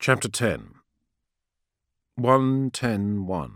Chapter 10 1.10.1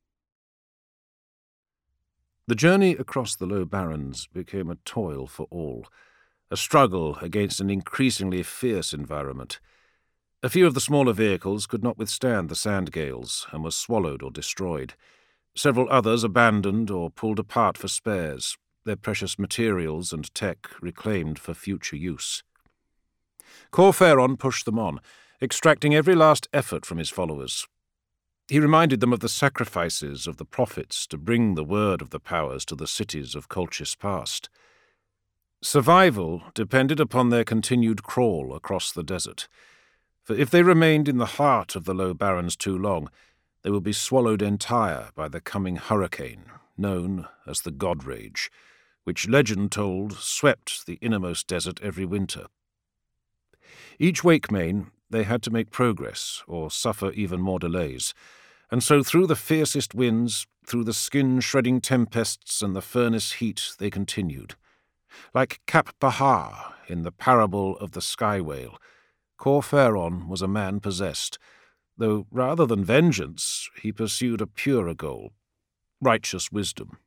The journey across the Low Barrens became a toil for all, a struggle against an increasingly fierce environment. A few of the smaller vehicles could not withstand the sand gales and were swallowed or destroyed. Several others abandoned or pulled apart for spares, their precious materials and tech reclaimed for future use. Cor Phaeron pushed them on, extracting every last effort from his followers. He reminded them of the sacrifices of the prophets to bring the word of the powers to the cities of Colchis past. Survival depended upon their continued crawl across the desert, for if they remained in the heart of the Low Barrens too long, they would be swallowed entire by the coming hurricane, known as the God Rage, which legend told swept the innermost desert every winter. Each wake-main, they had to make progress or suffer even more delays, and so through the fiercest winds, through the skin-shredding tempests and the furnace heat, they continued. Like Cap Bahar in the parable of the sky whale, Cor Phaeron was a man possessed, though rather than vengeance, he pursued a purer goal, righteous wisdom.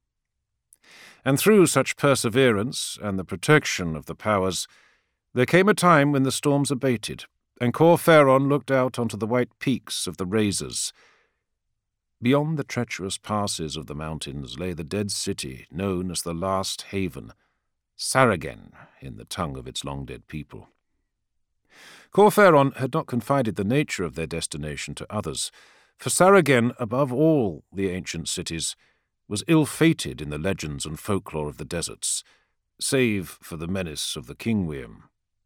And through such perseverance and the protection of the powers, there came a time when the storms abated, and Cor Phaeron looked out onto the white peaks of the Razors. Beyond the treacherous passes of the mountains lay the dead city known as the Last Haven, Saragen in the tongue of its long-dead people. Cor Phaeron had not confided the nature of their destination to others, for Saragen, above all the ancient cities, was ill-fated in the legends and folklore of the deserts, save for the menace of the Kingweum.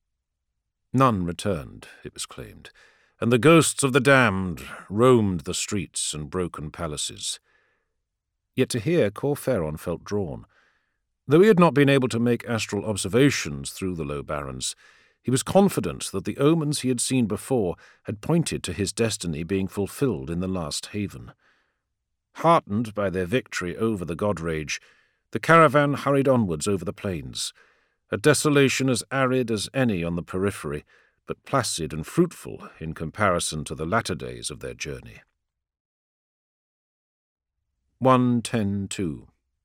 None returned, it was claimed, and the ghosts of the damned roamed the streets and broken palaces. Yet to here Cor Phaeron felt drawn. Though he had not been able to make astral observations through the Low Barrens, he was confident that the omens he had seen before had pointed to his destiny being fulfilled in the Last Haven. Heartened by their victory over the God Rage, the caravan hurried onwards over the plains, a desolation as arid as any on the periphery, but placid and fruitful in comparison to the latter days of their journey. 1.10.2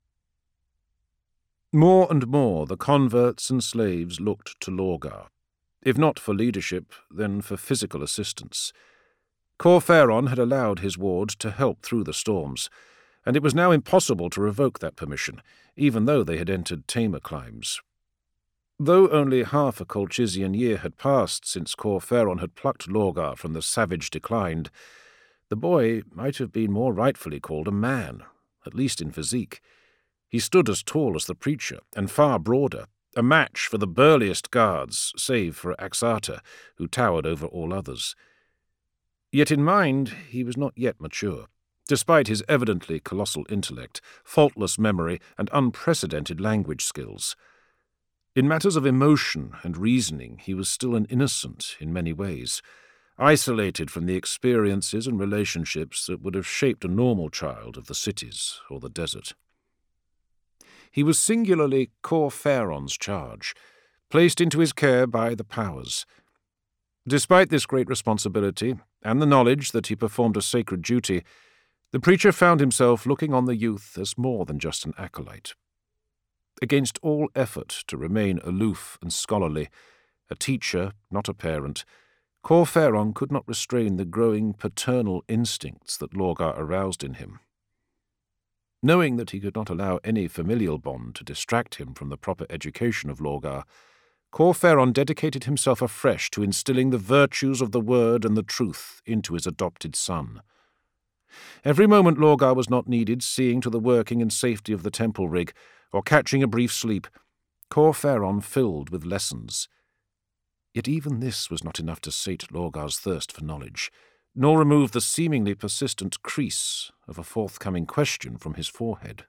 More and more the converts and slaves looked to Lorgar, if not for leadership, then for physical assistance. Cor Phaeron had allowed his ward to help through the storms, and it was now impossible to revoke that permission, even though they had entered tamer climes. Though only half a Colchisian year had passed since Cor Phaeron had plucked Lorgar from the savage Declined, the boy might have been more rightfully called a man, at least in physique. He stood as tall as the preacher, and far broader, a match for the burliest guards, save for Axata, who towered over all others. Yet in mind he was not yet mature, despite his evidently colossal intellect, faultless memory, and unprecedented language skills. In matters of emotion and reasoning he was still an innocent in many ways, isolated from the experiences and relationships that would have shaped a normal child of the cities or the desert. He was singularly Cor Phaeron's charge, placed into his care by the powers. Despite this great responsibility, and the knowledge that he performed a sacred duty, the preacher found himself looking on the youth as more than just an acolyte. Against all effort to remain aloof and scholarly, a teacher, not a parent, Cor Phaeron could not restrain the growing paternal instincts that Lorgar aroused in him. Knowing that he could not allow any familial bond to distract him from the proper education of Lorgar, Cor Phaeron dedicated himself afresh to instilling the virtues of the word and the truth into his adopted son. Every moment Lorgar was not needed seeing to the working and safety of the temple rig, or catching a brief sleep, Cor Phaeron filled with lessons. Yet even this was not enough to sate Lorgar's thirst for knowledge, nor remove the seemingly persistent crease of a forthcoming question from his forehead.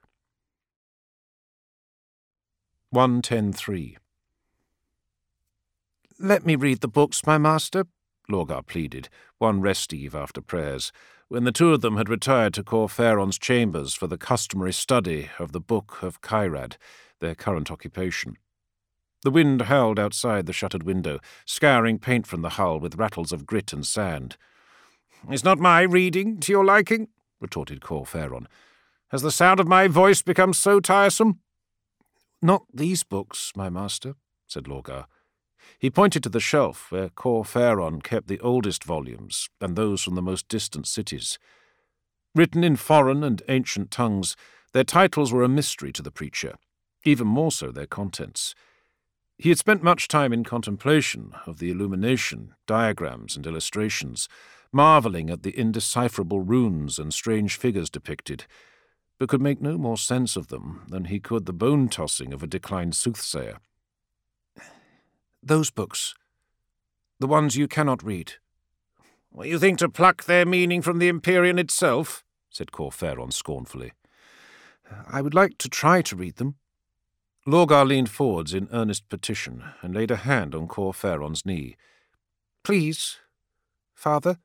1.10.3 "Let me read the books, my master," Lorgar pleaded, one rest eve after prayers, when the two of them had retired to Cor Phaeron's chambers for the customary study of the Book of Cairad, their current occupation. The wind howled outside the shuttered window, scouring paint from the hull with rattles of grit and sand. "Is not my reading to your liking?" retorted Cor Faeron. "Has the sound of my voice become so tiresome?" "Not these books, my master," said Lorgar. He pointed to the shelf where Cor Faeron kept the oldest volumes and those from the most distant cities. Written in foreign and ancient tongues, their titles were a mystery to the preacher, even more so their contents. He had spent much time in contemplation of the illumination, diagrams, and illustrations, marvelling at the indecipherable runes and strange figures depicted, but could make no more sense of them than he could the bone-tossing of a declined soothsayer. "Those books, the ones you cannot read." "You think to pluck their meaning from the Empyrean itself?" said Cor Faeron scornfully. "I would like to try to read them." Lorgar leaned forwards in earnest petition and laid a hand on Cor Faeron's knee. "Please, father."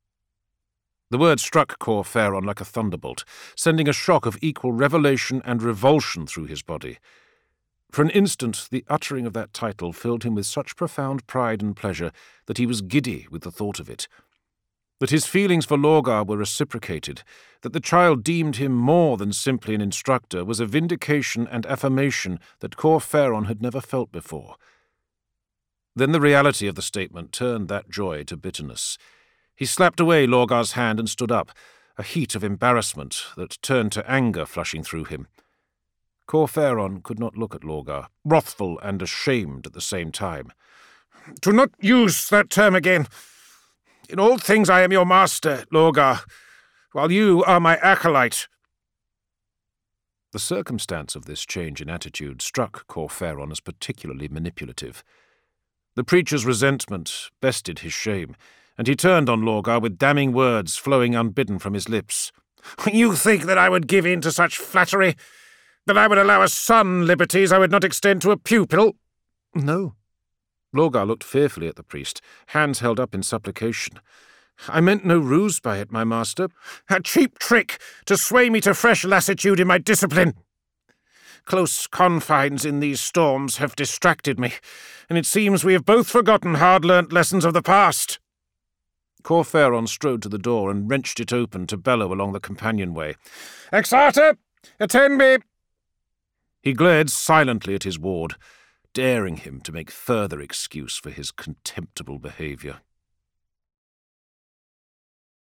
The word struck Cor Faeron like a thunderbolt, sending a shock of equal revelation and revulsion through his body. For an instant the uttering of that title filled him with such profound pride and pleasure that he was giddy with the thought of it. That his feelings for Lorgar were reciprocated, that the child deemed him more than simply an instructor, was a vindication and affirmation that Cor Faeron had never felt before. Then the reality of the statement turned that joy to bitterness. He slapped away Lorgar's hand and stood up, a heat of embarrassment that turned to anger flushing through him. Cor Faeron could not look at Lorgar, wrathful and ashamed at the same time. "Do not use that term again. In all things I am your master, Lorgar, while you are my acolyte." The circumstance of this change in attitude struck Cor Faeron as particularly manipulative. The preacher's resentment bested his shame, and he turned on Lorgar with damning words flowing unbidden from his lips. "You think that I would give in to such flattery? That I would allow a son liberties I would not extend to a pupil?" "No." Lorgar looked fearfully at the priest, hands held up in supplication. "I meant no ruse by it, my master." "A cheap trick to sway me to fresh lassitude in my discipline. Close confines in these storms have distracted me, and it seems we have both forgotten hard-learnt lessons of the past." Cor Faeron strode to the door and wrenched it open to bellow along the companionway. "Exarter, attend me!" He glared silently at his ward, daring him to make further excuse for his contemptible behaviour.